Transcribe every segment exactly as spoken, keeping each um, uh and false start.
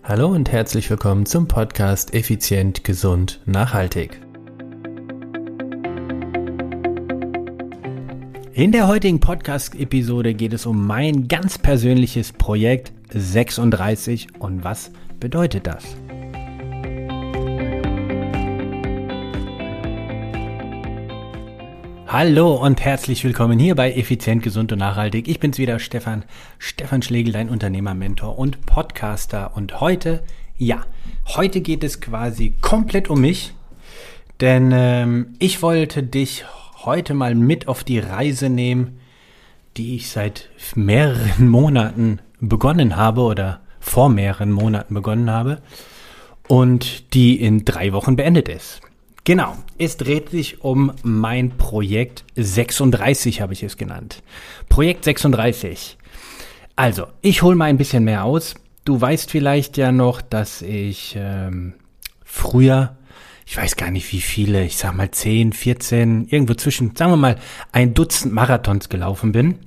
Hallo und herzlich willkommen zum Podcast Effizient, Gesund, Nachhaltig. In der heutigen Podcast-Episode geht es um mein ganz persönliches Projekt sechsunddreißig und was bedeutet das? Hallo und herzlich willkommen hier bei Effizient, Gesund und Nachhaltig. Ich bin's wieder, Stefan, Stefan Schlegel, dein Unternehmer-Mentor und Podcaster. Und heute, ja, heute geht es quasi komplett um mich, denn ähm, ich wollte dich heute mal mit auf die Reise nehmen, die ich seit mehreren Monaten begonnen habe oder vor mehreren Monaten begonnen habe und die in drei Wochen beendet ist. Genau, es dreht sich um mein Projekt sechsunddreißig, habe ich es genannt. Projekt sechsunddreißig. Also, ich hole mal ein bisschen mehr aus. Du weißt vielleicht ja noch, dass ich ähm, früher, ich weiß gar nicht wie viele, ich sag mal zehn, vierzehn, irgendwo zwischen, sagen wir mal, ein Dutzend Marathons gelaufen bin.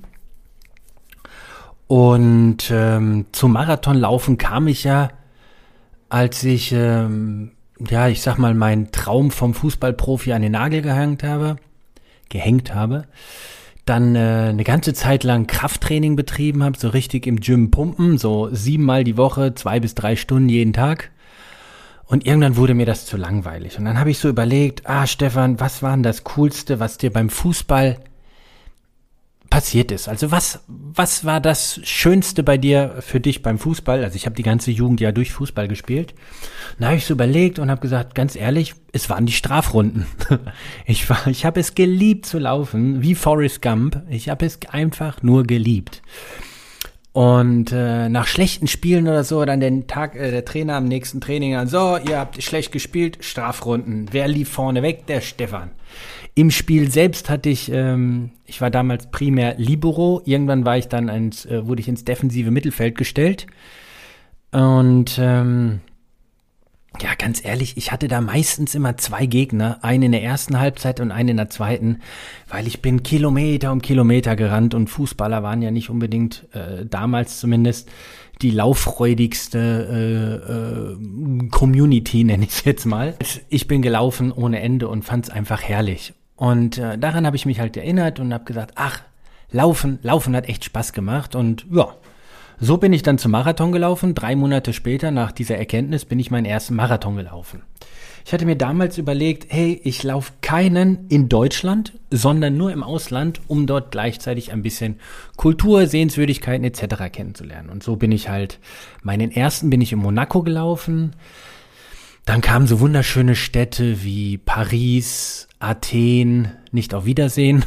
Und ähm, zum Marathonlaufen kam ich ja, als ich... Ähm, ja, ich sag mal, meinen Traum vom Fußballprofi an den Nagel gehängt habe, gehängt habe, dann äh, eine ganze Zeit lang Krafttraining betrieben habe, so richtig im Gym pumpen, so siebenmal die Woche, zwei bis drei Stunden jeden Tag. Und irgendwann wurde mir das zu langweilig. Und dann habe ich so überlegt, ah Stefan, was war denn das Coolste, was dir beim Fußball passiert ist? Also was was war das Schönste bei dir für dich beim Fußball? Also ich habe die ganze Jugend ja durch Fußball gespielt. Dann habe ich so überlegt und habe gesagt, ganz ehrlich, es waren die Strafrunden. Ich war, ich habe es geliebt zu laufen, wie Forrest Gump. Ich habe es einfach nur geliebt. Und äh, nach schlechten Spielen oder so, dann den Tag, äh, der Trainer am nächsten Training an, so, ihr habt schlecht gespielt, Strafrunden. Wer lief vorne weg? Der Stefan. Im Spiel selbst hatte ich, ähm, ich war damals primär Libero, irgendwann war ich dann ins, äh, wurde ich ins defensive Mittelfeld gestellt. Und ähm, ja, ganz ehrlich, ich hatte da meistens immer zwei Gegner, einen in der ersten Halbzeit und einen in der zweiten, weil ich bin Kilometer um Kilometer gerannt und Fußballer waren ja nicht unbedingt, äh, damals zumindest, die lauffreudigste äh, äh, Community, nenne ich es jetzt mal. Ich bin gelaufen ohne Ende und fand es einfach herrlich. Und äh, daran habe ich mich halt erinnert und habe gesagt, ach, Laufen, Laufen hat echt Spaß gemacht und ja, so bin ich dann zum Marathon gelaufen. Drei Monate später, nach dieser Erkenntnis, bin ich meinen ersten Marathon gelaufen. Ich hatte mir damals überlegt, hey, ich laufe keinen in Deutschland, sondern nur im Ausland, um dort gleichzeitig ein bisschen Kultur, Sehenswürdigkeiten et cetera kennenzulernen. Und so bin ich halt, meinen ersten bin ich in Monaco gelaufen. Dann kamen so wunderschöne Städte wie Paris, Athen, nicht auf Wiedersehen,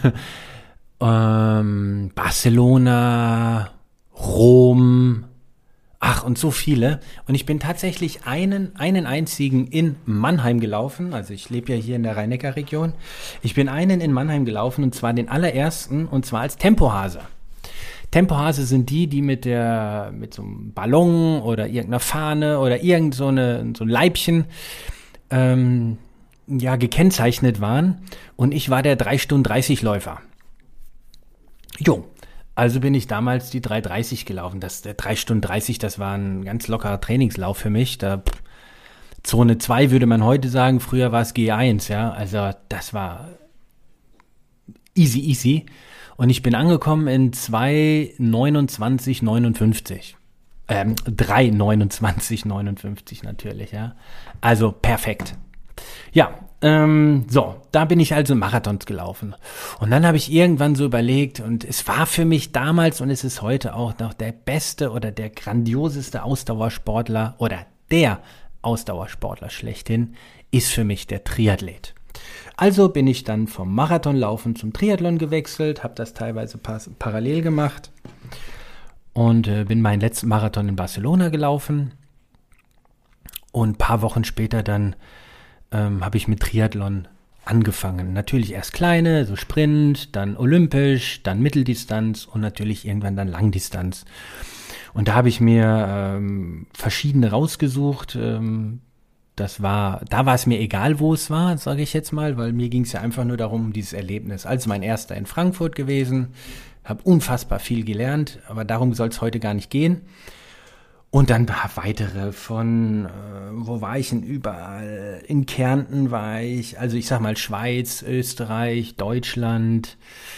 ähm, Barcelona, Rom, ach und so viele. Und ich bin tatsächlich einen, einen einzigen in Mannheim gelaufen. Also ich lebe ja hier in der Rhein-Neckar-Region. Ich bin einen in Mannheim gelaufen und zwar den allerersten und zwar als Tempohase. Tempohase sind die, die mit der, mit so einem Ballon oder irgendeiner Fahne oder irgend so eine, so ein Leibchen, ähm, ja, gekennzeichnet waren. Und ich war der drei Stunden dreißig Läufer. Jo. Also bin ich damals die drei dreißig gelaufen. Das, der drei Stunden dreißig, das war ein ganz lockerer Trainingslauf für mich. Da, pff, Zone zwei würde man heute sagen, früher war es G eins, ja. Also das war easy, easy. Und ich bin angekommen in zwei neunundzwanzig neunundfünfzig. Ähm, drei neunundzwanzig neunundfünfzig natürlich, ja. Also perfekt. Ja, ähm, so, da bin ich also Marathons gelaufen. Und dann habe ich irgendwann so überlegt, und es war für mich damals und es ist heute auch noch der beste oder der grandioseste Ausdauersportler oder der Ausdauersportler schlechthin, ist für mich der Triathlet. Also bin ich dann vom Marathonlaufen zum Triathlon gewechselt, habe das teilweise pas- parallel gemacht und äh, bin meinen letzten Marathon in Barcelona gelaufen. Und ein paar Wochen später dann ähm, habe ich mit Triathlon angefangen. Natürlich erst kleine, so Sprint, dann olympisch, dann Mitteldistanz und natürlich irgendwann dann Langdistanz. Und da habe ich mir ähm, verschiedene rausgesucht. Ähm, das war, da war es mir egal, wo es war, sage ich jetzt mal, weil mir ging es ja einfach nur darum, um dieses Erlebnis. Also mein erster in Frankfurt gewesen, habe unfassbar viel gelernt, aber darum soll es heute gar nicht gehen. Und dann weitere von, äh, wo war ich denn überall? In Kärnten war ich, also ich sag mal Schweiz, Österreich, Deutschland,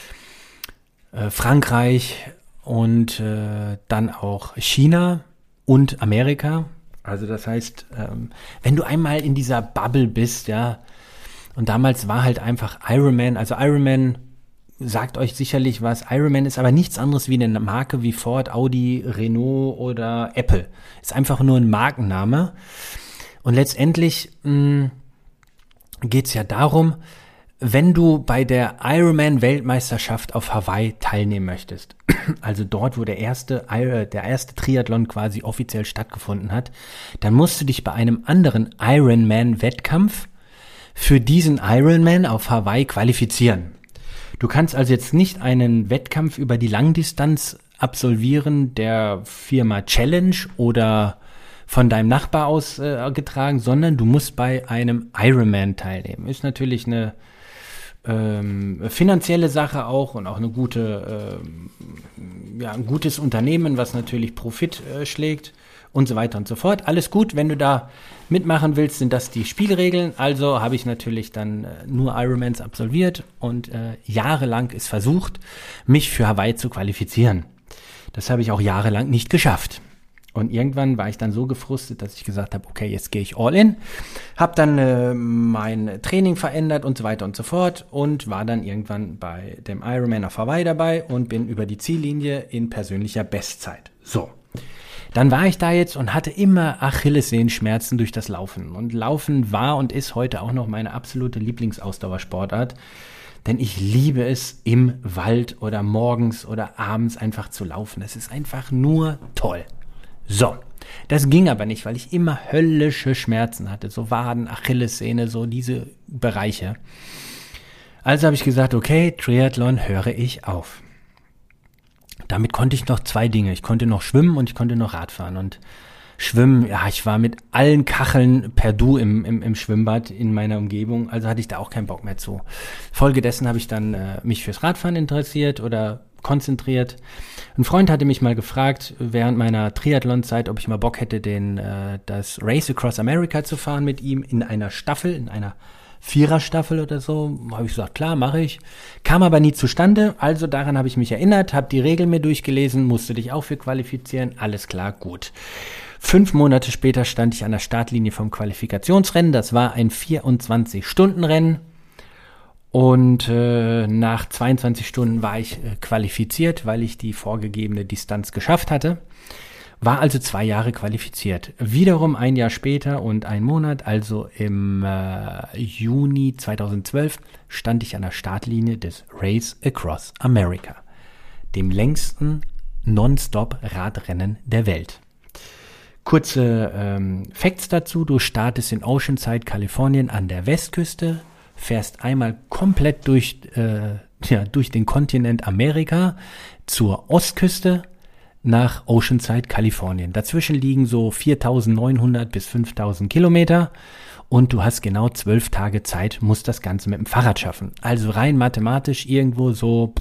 äh, Frankreich und äh, dann auch China und Amerika. Also das heißt, ähm, wenn du einmal in dieser Bubble bist, ja, und damals war halt einfach Ironman, also Ironman sagt euch sicherlich was. Ironman ist aber nichts anderes wie eine Marke wie Ford, Audi, Renault oder Apple. Ist einfach nur ein Markenname. Und letztendlich mh, geht's ja darum, wenn du bei der Ironman-Weltmeisterschaft auf Hawaii teilnehmen möchtest, also dort, wo der erste, der erste Triathlon quasi offiziell stattgefunden hat, dann musst du dich bei einem anderen Ironman-Wettkampf für diesen Ironman auf Hawaii qualifizieren. Du kannst also jetzt nicht einen Wettkampf über die Langdistanz absolvieren der Firma Challenge oder von deinem Nachbar aus äh, getragen, sondern du musst bei einem Ironman teilnehmen. Ist natürlich eine ähm, finanzielle Sache auch und auch eine gute, ähm, ja, ein gutes Unternehmen, was natürlich Profit äh, schlägt und so weiter und so fort. Alles gut, wenn du da mitmachen willst, sind das die Spielregeln. Also habe ich natürlich dann äh, nur Ironmans absolviert und äh, jahrelang ist versucht, mich für Hawaii zu qualifizieren. Das habe ich auch jahrelang nicht geschafft. Und irgendwann war ich dann so gefrustet, dass ich gesagt habe, okay, jetzt gehe ich all in. Habe dann äh, mein Training verändert und so weiter und so fort und war dann irgendwann bei dem Ironman auf Hawaii dabei und bin über die Ziellinie in persönlicher Bestzeit. So. Dann war ich da jetzt und hatte immer Achillessehenschmerzen durch das Laufen. Und Laufen war und ist heute auch noch meine absolute Lieblingsausdauersportart. Denn ich liebe es, im Wald oder morgens oder abends einfach zu laufen. Es ist einfach nur toll. So, das ging aber nicht, weil ich immer höllische Schmerzen hatte. So Waden, Achillessehne, so diese Bereiche. Also habe ich gesagt, okay, Triathlon höre ich auf. Damit konnte ich noch zwei Dinge. Ich konnte noch schwimmen und ich konnte noch Radfahren. Und schwimmen, ja, ich war mit allen Kacheln per Du im, im, im Schwimmbad in meiner Umgebung. Also hatte ich da auch keinen Bock mehr zu. Folgedessen habe ich dann äh, mich fürs Radfahren interessiert oder konzentriert. Ein Freund hatte mich mal gefragt, während meiner Triathlon-Zeit, ob ich mal Bock hätte, den äh, das Race Across America zu fahren mit ihm in einer Staffel, in einer Viererstaffel oder so. Habe ich gesagt, klar, mache ich. Kam aber nie zustande, also daran habe ich mich erinnert, habe die Regeln mir durchgelesen, musste dich auch für qualifizieren, alles klar, gut. Fünf Monate später stand ich an der Startlinie vom Qualifikationsrennen, das war ein vierundzwanzig-Stunden-Rennen und äh, nach zweiundzwanzig Stunden war ich äh, qualifiziert, weil ich die vorgegebene Distanz geschafft hatte. War also zwei Jahre qualifiziert. Wiederum ein Jahr später und ein Monat, also im äh, Juni zweitausendzwölf, stand ich an der Startlinie des Race Across America, dem längsten Non-Stop-Radrennen der Welt. Kurze ähm, Facts dazu. Du startest in Oceanside, Kalifornien an der Westküste, fährst einmal komplett durch, äh, ja, durch den Kontinent Amerika zur Ostküste, nach Oceanside, Kalifornien. Dazwischen liegen so viertausendneunhundert bis fünftausend Kilometer und du hast genau zwölf Tage Zeit, musst das Ganze mit dem Fahrrad schaffen. Also rein mathematisch irgendwo so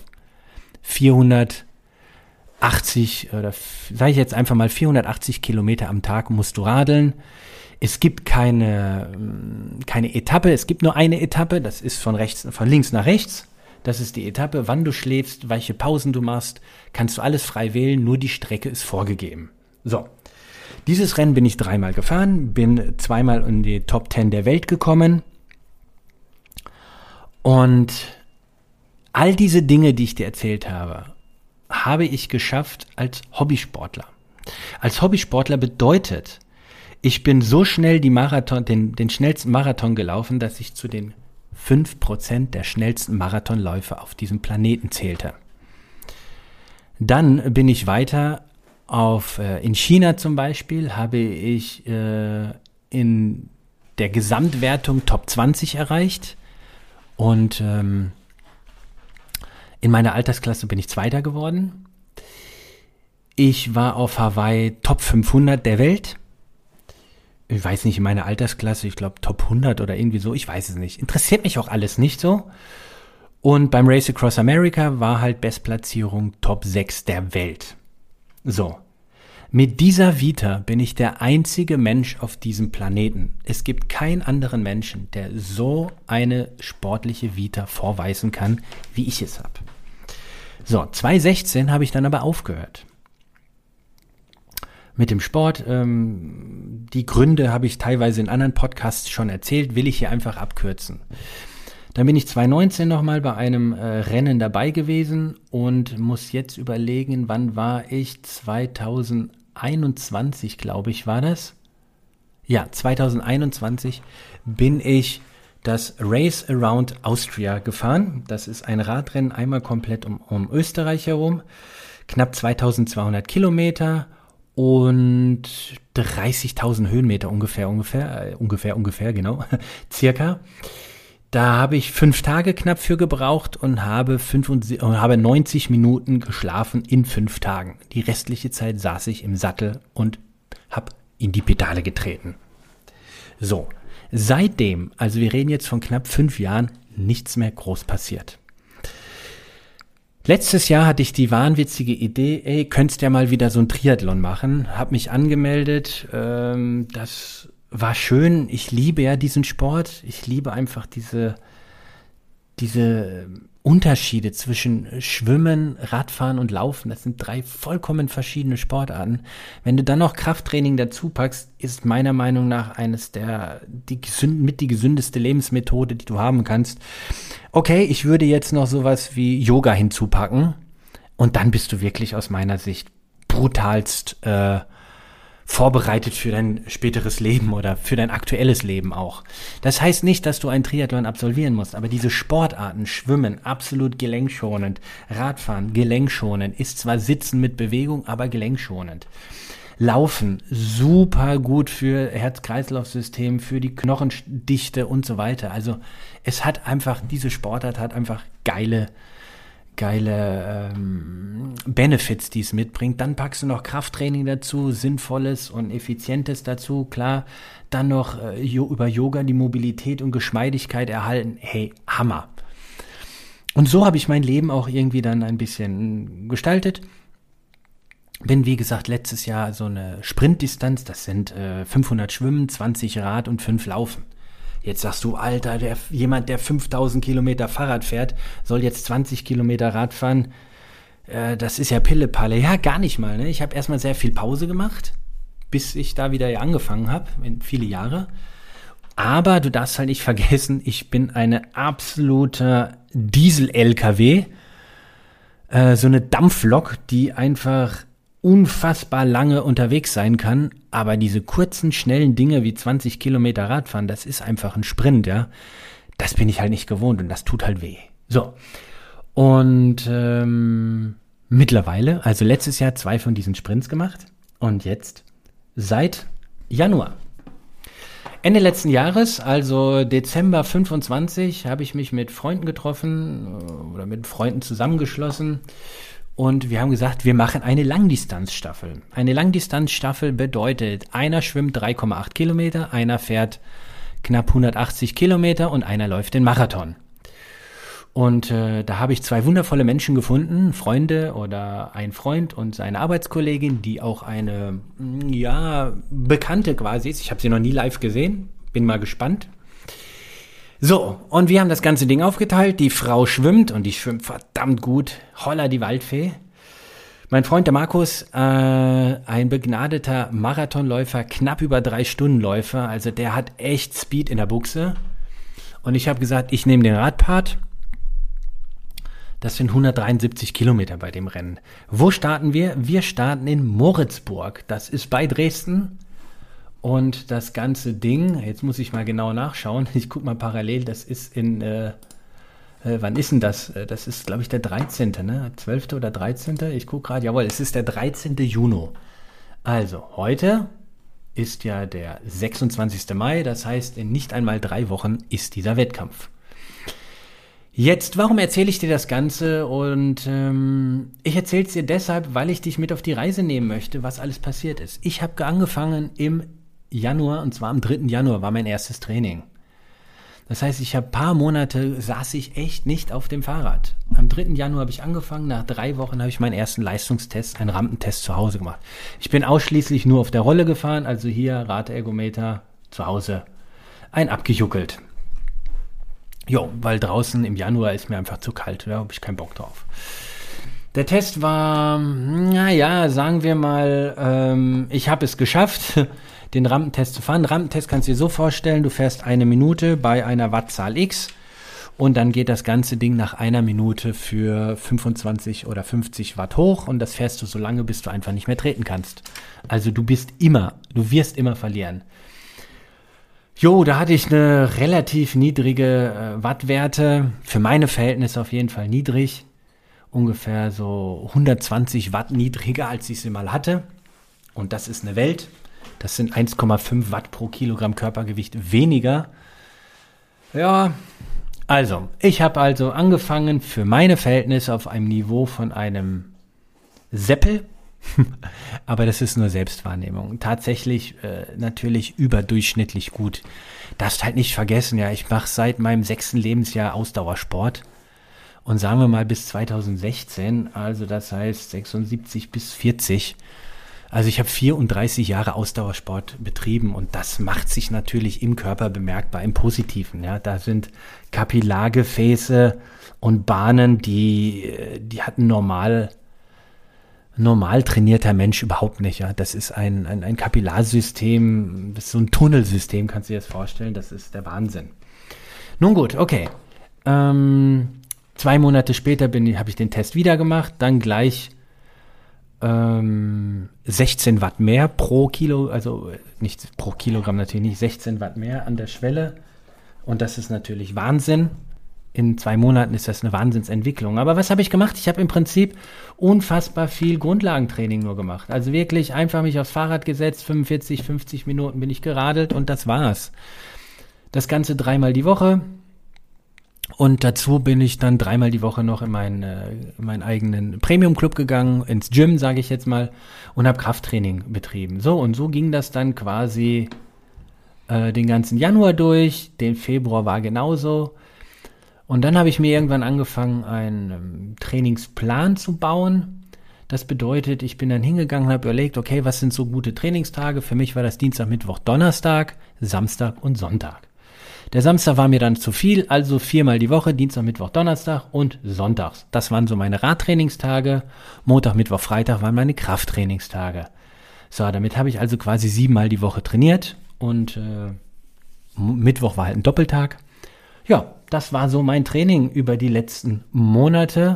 vierhundertachtzig oder sage ich jetzt einfach mal vierhundertachtzig Kilometer am Tag musst du radeln. Es gibt keine, keine Etappe, es gibt nur eine Etappe, das ist von rechts, von links nach rechts. Das ist die Etappe, wann du schläfst, welche Pausen du machst, kannst du alles frei wählen, nur die Strecke ist vorgegeben. So, dieses Rennen bin ich dreimal gefahren, bin zweimal in die Top Ten der Welt gekommen und all diese Dinge, die ich dir erzählt habe, habe ich geschafft als Hobbysportler. Als Hobbysportler bedeutet, ich bin so schnell die Marathon, den, den schnellsten Marathon gelaufen, dass ich zu den fünf Prozent der schnellsten Marathonläufer auf diesem Planeten zählte. Dann bin ich weiter auf, äh, in China zum Beispiel, habe ich äh, in der Gesamtwertung Top zwanzig erreicht und ähm, in meiner Altersklasse bin ich Zweiter geworden. Ich war auf Hawaii Top fünfhundert der Welt. Ich weiß nicht, in meiner Altersklasse, ich glaube Top hundert oder irgendwie so, ich weiß es nicht. Interessiert mich auch alles nicht so. Und beim Race Across America war halt Bestplatzierung Top sechs der Welt. So. Mit dieser Vita bin ich der einzige Mensch auf diesem Planeten. Es gibt keinen anderen Menschen, der so eine sportliche Vita vorweisen kann, wie ich es habe. So, zwanzig sechzehn habe ich dann aber aufgehört mit dem Sport. Ähm, die Gründe habe ich teilweise in anderen Podcasts schon erzählt, will ich hier einfach abkürzen. Dann bin ich zwanzig neunzehn nochmal bei einem äh, Rennen dabei gewesen und muss jetzt überlegen, wann war ich? zwanzig einundzwanzig, glaube ich, war das. Ja, zwanzig einundzwanzig bin ich das Race Around Austria gefahren. Das ist ein Radrennen einmal komplett um, um Österreich herum. Knapp zweitausendzweihundert Kilometer und dreißigtausend Höhenmeter ungefähr, ungefähr, äh, ungefähr, ungefähr, genau, circa. Da habe ich fünf Tage knapp für gebraucht und habe, fünfundsiebzig, und habe neunzig Minuten geschlafen in fünf Tagen. Die restliche Zeit saß ich im Sattel und habe in die Pedale getreten. So, seitdem, also wir reden jetzt von knapp fünf Jahren, nichts mehr groß passiert. Letztes Jahr hatte ich die wahnwitzige Idee, ey, könntest ja mal wieder so ein Triathlon machen. Hab mich angemeldet, ähm, das war schön. Ich liebe ja diesen Sport. Ich liebe einfach diese, diese Unterschiede zwischen Schwimmen, Radfahren und Laufen. Das sind drei vollkommen verschiedene Sportarten. Wenn du dann noch Krafttraining dazu packst, ist meiner Meinung nach eines der, die gesünd, mit die gesündeste Lebensmethode, die du haben kannst. Okay, ich würde jetzt noch sowas wie Yoga hinzupacken und dann bist du wirklich aus meiner Sicht brutalst äh, vorbereitet für dein späteres Leben oder für dein aktuelles Leben auch. Das heißt nicht, dass du einen Triathlon absolvieren musst, aber diese Sportarten, Schwimmen, absolut gelenkschonend, Radfahren, gelenkschonend, ist zwar Sitzen mit Bewegung, aber gelenkschonend. Laufen, super gut für Herz-Kreislauf-System, für die Knochendichte und so weiter. Also es hat einfach, diese Sportart hat einfach geile, geile ähm, Benefits, die es mitbringt. Dann packst du noch Krafttraining dazu, Sinnvolles und Effizientes dazu. Klar, dann noch äh, über Yoga die Mobilität und Geschmeidigkeit erhalten. Hey, Hammer. Und so habe ich mein Leben auch irgendwie dann ein bisschen gestaltet. Bin, wie gesagt, letztes Jahr so eine Sprintdistanz, das sind äh, fünfhundert Schwimmen, zwanzig Rad und fünf Laufen. Jetzt sagst du, Alter, der, jemand, der fünftausend Kilometer Fahrrad fährt, soll jetzt zwanzig Kilometer Rad fahren. Äh, das ist ja Pillepalle. Ja, gar nicht mal. Ne? Ich habe erstmal sehr viel Pause gemacht, bis ich da wieder angefangen habe, viele Jahre. Aber du darfst halt nicht vergessen, ich bin eine absolute Diesel-L K W, äh, so eine Dampflok, die einfach unfassbar lange unterwegs sein kann, aber diese kurzen, schnellen Dinge wie zwanzig Kilometer Radfahren, das ist einfach ein Sprint, ja. Das bin ich halt nicht gewohnt und das tut halt weh. So. Und ähm, mittlerweile, also letztes Jahr zwei von diesen Sprints gemacht und jetzt seit Januar. Ende letzten Jahres, also Dezember fünfundzwanzig, habe ich mich mit Freunden getroffen oder mit Freunden zusammengeschlossen. Und wir haben gesagt, wir machen eine Langdistanzstaffel. Eine Langdistanzstaffel bedeutet, einer schwimmt drei Komma acht Kilometer, einer fährt knapp hundertachtzig Kilometer und einer läuft den Marathon. Und äh, da habe ich zwei wundervolle Menschen gefunden, Freunde oder ein Freund und seine Arbeitskollegin, die auch eine, ja, Bekannte quasi ist. Ich habe sie noch nie live gesehen, bin mal gespannt. So, und wir haben das ganze Ding aufgeteilt. Die Frau schwimmt und die schwimmt verdammt gut. Holla die Waldfee. Mein Freund der Markus, äh, ein begnadeter Marathonläufer, knapp über drei Stunden Läufer. Also der hat echt Speed in der Buchse. Und ich habe gesagt, ich nehme den Radpart. Das sind hundertdreiundsiebzig Kilometer bei dem Rennen. Wo starten wir? Wir starten in Moritzburg. Das ist bei Dresden. Und das ganze Ding, jetzt muss ich mal genau nachschauen, ich gucke mal parallel, das ist in, äh, äh, wann ist denn das? Das ist, glaube ich, der dreizehnte, ne? zwölfte oder dreizehnte Ich gucke gerade, jawohl, es ist der dreizehnte Juni Also, heute ist ja der sechsundzwanzigste Mai, das heißt, in nicht einmal drei Wochen ist dieser Wettkampf. Jetzt, warum erzähle ich dir das Ganze? Und ähm, ich erzähle es dir deshalb, weil ich dich mit auf die Reise nehmen möchte, was alles passiert ist. Ich habe angefangen im Januar, und zwar am dritten Januar war mein erstes Training. Das heißt, ich habe ein paar Monate saß ich echt nicht auf dem Fahrrad. Am dritten Januar habe ich angefangen, nach drei Wochen habe ich meinen ersten Leistungstest, einen Rampentest zu Hause gemacht. Ich bin ausschließlich nur auf der Rolle gefahren, also hier Radergometer zu Hause, ein abgejuckelt. Jo, weil draußen im Januar ist mir einfach zu kalt, da habe ich keinen Bock drauf. Der Test war, naja, sagen wir mal, ähm, ich habe es geschafft, den Rampentest zu fahren. Rampentest kannst du dir so vorstellen, du fährst eine Minute bei einer Wattzahl X und dann geht das ganze Ding nach einer Minute für fünfundzwanzig oder fünfzig Watt hoch und das fährst du so lange, bis du einfach nicht mehr treten kannst. Also du bist immer, du wirst immer verlieren. Jo, da hatte ich eine relativ niedrige äh, Wattwerte, für meine Verhältnisse auf jeden Fall niedrig. Ungefähr so hundertzwanzig Watt niedriger, als ich sie mal hatte. Und das ist eine Welt. Das sind eins Komma fünf Watt pro Kilogramm Körpergewicht weniger. Ja, also, ich habe also angefangen für meine Verhältnisse auf einem Niveau von einem Seppel. Aber das ist nur Selbstwahrnehmung. Tatsächlich äh, natürlich überdurchschnittlich gut. Darfst halt nicht vergessen, ja, ich mache seit meinem sechsten Lebensjahr Ausdauersport. Und sagen wir mal bis zweitausendsechzehn, also das heißt sechsundsiebzig bis vierzig. Also ich habe vierunddreißig Jahre Ausdauersport betrieben und das macht sich natürlich im Körper bemerkbar, im Positiven. Ja, da sind Kapillargefäße und Bahnen, die, die hat ein normal, normal trainierter Mensch überhaupt nicht. Ja, das ist ein, ein, ein Kapillarsystem, das ist so ein Tunnelsystem, kannst du dir das vorstellen? Das ist der Wahnsinn. Nun gut, okay. Ähm, Zwei Monate später bin, habe ich den Test wieder gemacht, dann gleich ähm, sechzehn Watt mehr pro Kilo, also nicht pro Kilogramm natürlich nicht, sechzehn Watt mehr an der Schwelle. Und das ist natürlich Wahnsinn. In zwei Monaten ist das eine Wahnsinnsentwicklung. Aber was habe ich gemacht? Ich habe im Prinzip unfassbar viel Grundlagentraining nur gemacht. Also wirklich einfach mich aufs Fahrrad gesetzt, fünfundvierzig, fünfzig Minuten bin ich geradelt und das war's. Das Ganze dreimal die Woche. Und dazu bin ich dann dreimal die Woche noch in meinen, äh, in meinen eigenen Premium-Club gegangen, ins Gym, sage ich jetzt mal, und habe Krafttraining betrieben. So, und so ging das dann quasi äh, den ganzen Januar durch, den Februar war genauso. Und dann habe ich mir irgendwann angefangen, einen ähm, Trainingsplan zu bauen. Das bedeutet, ich bin dann hingegangen und habe überlegt, okay, was sind so gute Trainingstage? Für mich war das Dienstag, Mittwoch, Donnerstag, Samstag und Sonntag. Der Samstag war mir dann zu viel, also viermal die Woche, Dienstag, Mittwoch, Donnerstag und Sonntags. Das waren so meine Radtrainingstage. Montag, Mittwoch, Freitag waren meine Krafttrainingstage. So, damit habe ich also quasi siebenmal die Woche trainiert und äh, Mittwoch war halt ein Doppeltag. Ja, das war so mein Training über die letzten Monate.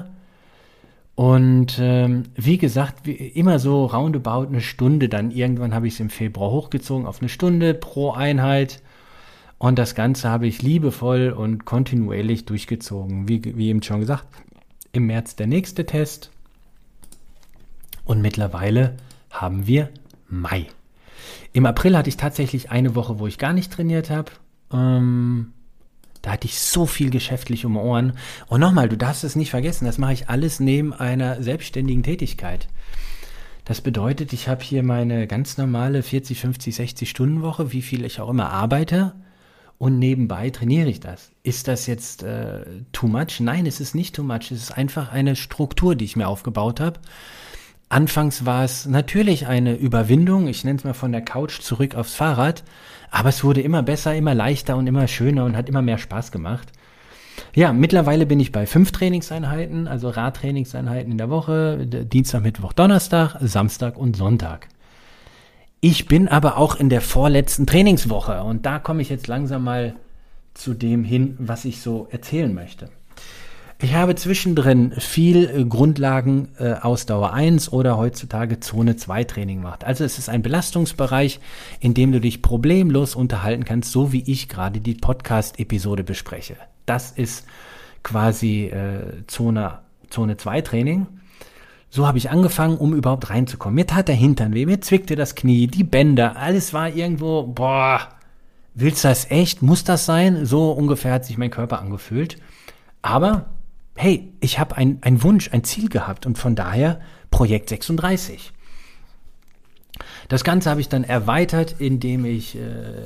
Und ähm, wie gesagt, wie immer so roundabout eine Stunde. Dann irgendwann habe ich es im Februar hochgezogen auf eine Stunde pro Einheit. Und das Ganze habe ich liebevoll und kontinuierlich durchgezogen. Wie, wie eben schon gesagt, im März der nächste Test. Und mittlerweile haben wir Mai. Im April hatte ich tatsächlich eine Woche, wo ich gar nicht trainiert habe. Ähm, da hatte ich so viel geschäftlich um die Ohren. Und nochmal, du darfst es nicht vergessen, das mache ich alles neben einer selbstständigen Tätigkeit. Das bedeutet, ich habe hier meine ganz normale vierzig, fünfzig, sechzig Stunden Woche, wie viel ich auch immer arbeite. Und nebenbei trainiere ich das. Ist das jetzt äh, too much? Nein, es ist nicht too much. Es ist einfach eine Struktur, die ich mir aufgebaut habe. Anfangs war es natürlich eine Überwindung. Ich nenne es mal von der Couch zurück aufs Fahrrad. Aber es wurde immer besser, immer leichter und immer schöner und hat immer mehr Spaß gemacht. Ja, mittlerweile bin ich bei fünf Trainingseinheiten, also Radtrainingseinheiten in der Woche. Dienstag, Mittwoch, Donnerstag, Samstag und Sonntag. Ich bin aber auch in der vorletzten Trainingswoche und da komme ich jetzt langsam mal zu dem hin, was ich so erzählen möchte. Ich habe zwischendrin viel Grundlagen äh, Ausdauer eins oder heutzutage Zone zwei Training gemacht. Also es ist ein Belastungsbereich, in dem du dich problemlos unterhalten kannst, so wie ich gerade die Podcast-Episode bespreche. Das ist quasi äh, Zone, Zone zwei Training. So habe ich angefangen, um überhaupt reinzukommen. Mir tat der Hintern weh, mir zwickte das Knie, die Bänder, alles war irgendwo, boah, willst du das echt? Muss das sein? So ungefähr hat sich mein Körper angefühlt. Aber, hey, ich habe ein, ein Wunsch, ein Ziel gehabt und von daher Projekt sechsunddreißig. Das Ganze habe ich dann erweitert, indem ich äh,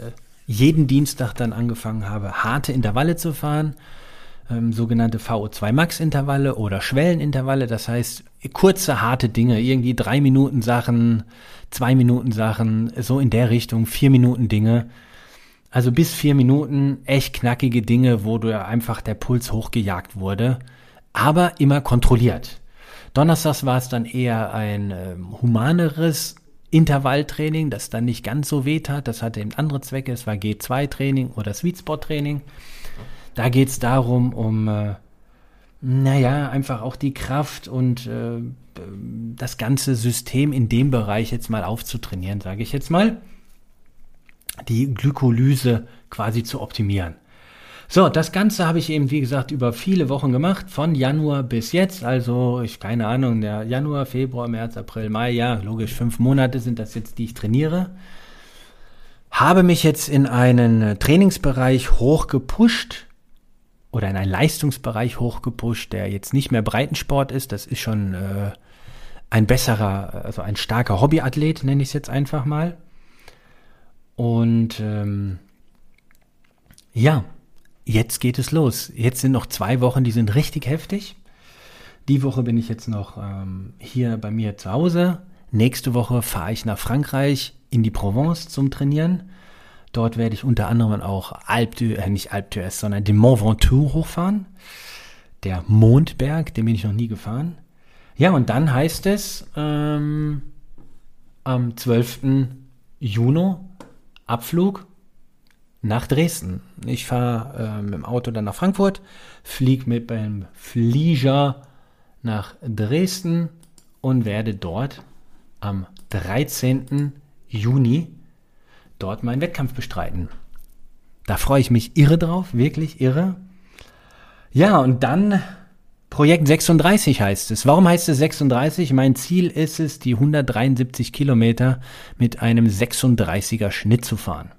jeden Dienstag dann angefangen habe, harte Intervalle zu fahren, ähm, sogenannte V O zwei Max Intervalle oder Schwellenintervalle, das heißt kurze, harte Dinge, irgendwie drei Minuten Sachen, zwei Minuten Sachen, so in der Richtung, vier Minuten Dinge. Also bis vier Minuten echt knackige Dinge, wo du einfach der Puls hochgejagt wurde, aber immer kontrolliert. Donnerstags war es dann eher ein ähm, humaneres Intervalltraining, das dann nicht ganz so weh tat. Das hatte eben andere Zwecke. Es war G zwei Training oder Sweet Spot Training. Da geht es darum, um, äh, naja, einfach auch die Kraft und äh, das ganze System in dem Bereich jetzt mal aufzutrainieren, sage ich jetzt mal. Die Glykolyse quasi zu optimieren. So, das Ganze habe ich eben, wie gesagt, über viele Wochen gemacht, von Januar bis jetzt, also ich keine Ahnung, der Januar, Februar, März, April, Mai, ja, logisch, fünf Monate sind das jetzt, die ich trainiere. Habe mich jetzt in einen Trainingsbereich hochgepusht oder in einen Leistungsbereich hochgepusht, der jetzt nicht mehr Breitensport ist, das ist schon äh, ein besserer, also ein starker Hobbyathlet, nenne ich es jetzt einfach mal. Und ähm, ja, jetzt geht es los. Jetzt sind noch zwei Wochen, die sind richtig heftig. Die Woche bin ich jetzt noch ähm, hier bei mir zu Hause. Nächste Woche fahre ich nach Frankreich in die Provence zum Trainieren. Dort werde ich unter anderem auch Alpe d'Huez, äh, nicht Alpe d'Huez, sondern den Mont Ventoux hochfahren. Der Mondberg, den bin ich noch nie gefahren. Ja, und dann heißt es ähm, am zwölften Juni Abflug nach Dresden. Ich fahre äh, mit dem Auto dann nach Frankfurt, fliege mit beim Flieger nach Dresden und werde dort am dreizehnten Juni dort meinen Wettkampf bestreiten. Da freue ich mich irre drauf, wirklich irre. Ja, und dann Projekt sechsunddreißig heißt es. Warum heißt es sechsunddreißig? Mein Ziel ist es, die hundertdreiundsiebzig Kilometer mit einem sechsunddreißiger Schnitt zu fahren.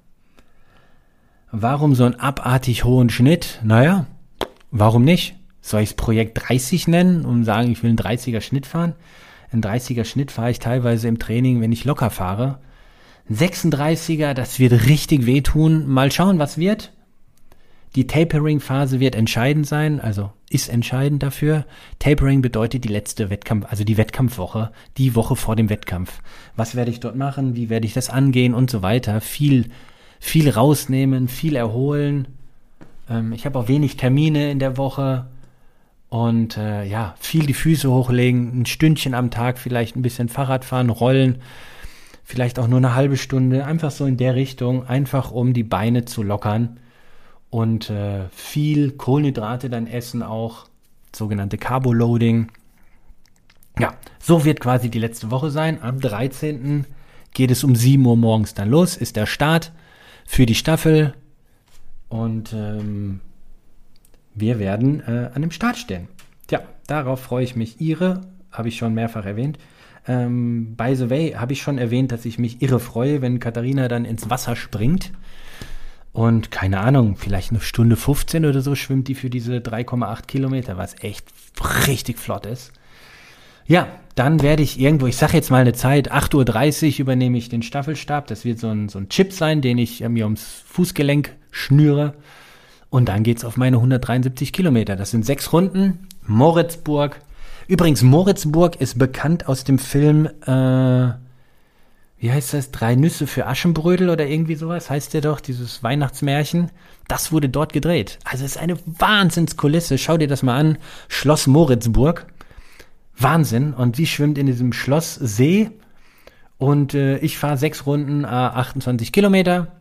Warum so einen abartig hohen Schnitt? Naja, warum nicht? Soll ich es Projekt dreißig nennen und sagen, ich will einen dreißiger Schnitt fahren? Ein dreißiger Schnitt fahre ich teilweise im Training, wenn ich locker fahre. Ein sechsunddreißiger, das wird richtig wehtun. Mal schauen, was wird. Die Tapering-Phase wird entscheidend sein, also ist entscheidend dafür. Tapering bedeutet die letzte Wettkampf, also die Wettkampfwoche, die Woche vor dem Wettkampf. Was werde ich dort machen? Wie werde ich das angehen und so weiter? Viel, viel rausnehmen, viel erholen. Ähm, ich habe auch wenig Termine in der Woche und äh, ja, viel die Füße hochlegen, ein Stündchen am Tag, vielleicht ein bisschen Fahrrad fahren, rollen, vielleicht auch nur eine halbe Stunde, einfach so in der Richtung, einfach um die Beine zu lockern. Und äh, viel Kohlenhydrate dann essen auch, sogenannte Carboloading. Ja, so wird quasi die letzte Woche sein. Am dreizehnten geht es um sieben Uhr morgens dann los, ist der Start für die Staffel. Und ähm, wir werden äh, an dem Start stehen. Tja, darauf freue ich mich. Ihre, habe ich schon mehrfach erwähnt. Ähm, by the way, habe ich schon erwähnt, dass ich mich irre freue, wenn Katharina dann ins Wasser springt. Und keine Ahnung, vielleicht eine Stunde fünfzehn oder so schwimmt die für diese drei Komma acht Kilometer, was echt richtig flott ist. Ja, dann werde ich irgendwo, ich sage jetzt mal eine Zeit, acht Uhr dreißig übernehme ich den Staffelstab. Das wird so ein, so ein Chip sein, den ich äh, mir ums Fußgelenk schnüre. Und dann geht's auf meine hundertdreiundsiebzig Kilometer. Das sind sechs Runden. Moritzburg. Übrigens, Moritzburg ist bekannt aus dem Film, äh, wie heißt das? Drei Nüsse für Aschenbrödel oder irgendwie sowas, heißt der doch, dieses Weihnachtsmärchen. Das wurde dort gedreht. Also es ist eine Wahnsinnskulisse. Schau dir das mal an. Schloss Moritzburg. Wahnsinn. Und sie schwimmt in diesem Schlosssee. Und äh, ich fahre sechs Runden, äh, achtundzwanzig Kilometer.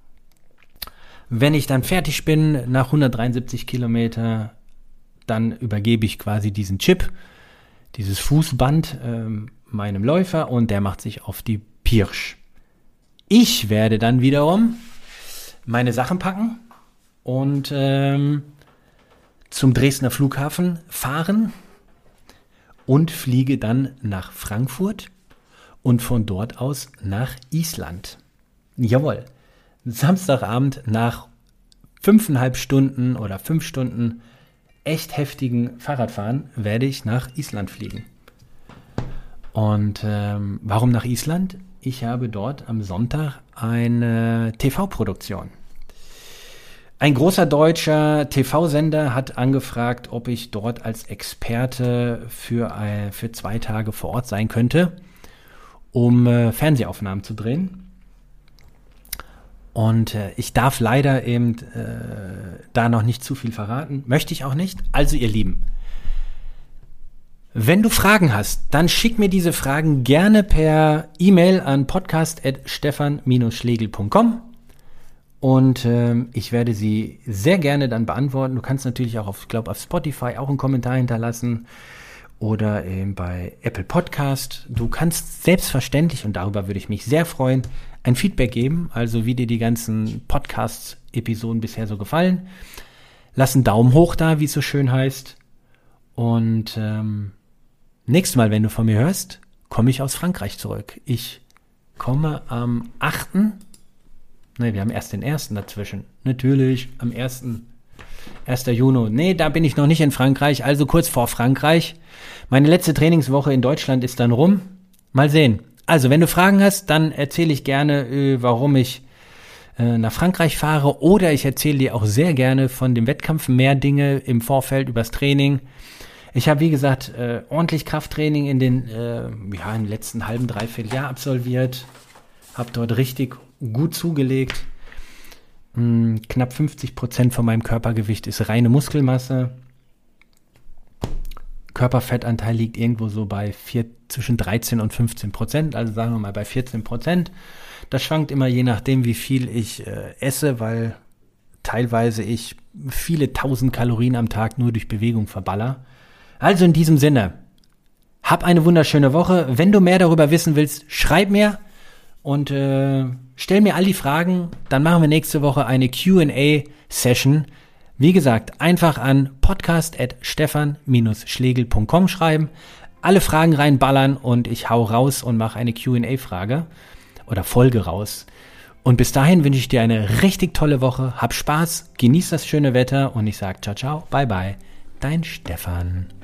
Wenn ich dann fertig bin, nach hundertdreiundsiebzig Kilometer, dann übergebe ich quasi diesen Chip, dieses Fußband äh, meinem Läufer und der macht sich auf die Pirsch. Ich werde dann wiederum meine Sachen packen und ähm, zum Dresdner Flughafen fahren und fliege dann nach Frankfurt und von dort aus nach Island. Jawohl, Samstagabend nach fünfeinhalb Stunden oder fünf Stunden echt heftigen Fahrradfahren werde ich nach Island fliegen. Und ähm, warum nach Island? Ich habe dort am Sonntag eine T V-Produktion. Ein großer deutscher T V-Sender hat angefragt, ob ich dort als Experte für, ein, für zwei Tage vor Ort sein könnte, um äh, Fernsehaufnahmen zu drehen. Und äh, ich darf leider eben äh, da noch nicht zu viel verraten. Möchte ich auch nicht. Also ihr Lieben, wenn du Fragen hast, dann schick mir diese Fragen gerne per E-Mail an podcast at stefan schlegel punkt com und ähm, ich werde sie sehr gerne dann beantworten. Du kannst natürlich auch auf, ich glaube, auf Spotify auch einen Kommentar hinterlassen oder eben bei Apple Podcast. Du kannst selbstverständlich, und darüber würde ich mich sehr freuen, ein Feedback geben, also wie dir die ganzen Podcast-Episoden bisher so gefallen. Lass einen Daumen hoch da, wie es so schön heißt. Und ähm, nächstes Mal, wenn du von mir hörst, komme ich aus Frankreich zurück. Ich komme am achten Ne, wir haben erst den ersten dazwischen. Natürlich, am ersten Juni. Nee, da bin ich noch nicht in Frankreich, also kurz vor Frankreich. Meine letzte Trainingswoche in Deutschland ist dann rum. Mal sehen. Also, wenn du Fragen hast, dann erzähle ich gerne, äh, warum ich äh, nach Frankreich fahre. Oder ich erzähle dir auch sehr gerne von dem Wettkampf mehr Dinge im Vorfeld übers Training. Ich habe, wie gesagt, äh, ordentlich Krafttraining in den, äh, ja, im letzten halben, dreiviertel Jahr absolviert. Habe dort richtig gut zugelegt. Hm, knapp fünfzig Prozent von meinem Körpergewicht ist reine Muskelmasse. Körperfettanteil liegt irgendwo so bei vier, zwischen dreizehn und fünfzehn Prozent, also sagen wir mal bei vierzehn Prozent. Das schwankt immer je nachdem, wie viel ich äh, esse, weil teilweise ich viele tausend Kalorien am Tag nur durch Bewegung verballer. Also in diesem Sinne, hab eine wunderschöne Woche. Wenn du mehr darüber wissen willst, schreib mir und äh, stell mir all die Fragen. Dann machen wir nächste Woche eine Q and A-Session. Wie gesagt, einfach an podcast at stefan schlegel punkt com schreiben, alle Fragen reinballern und ich hau raus und mache eine Q and A-Frage oder Folge raus. Und bis dahin wünsche ich dir eine richtig tolle Woche. Hab Spaß, genieß das schöne Wetter und ich sage ciao, ciao, bye, bye. Dein Stefan.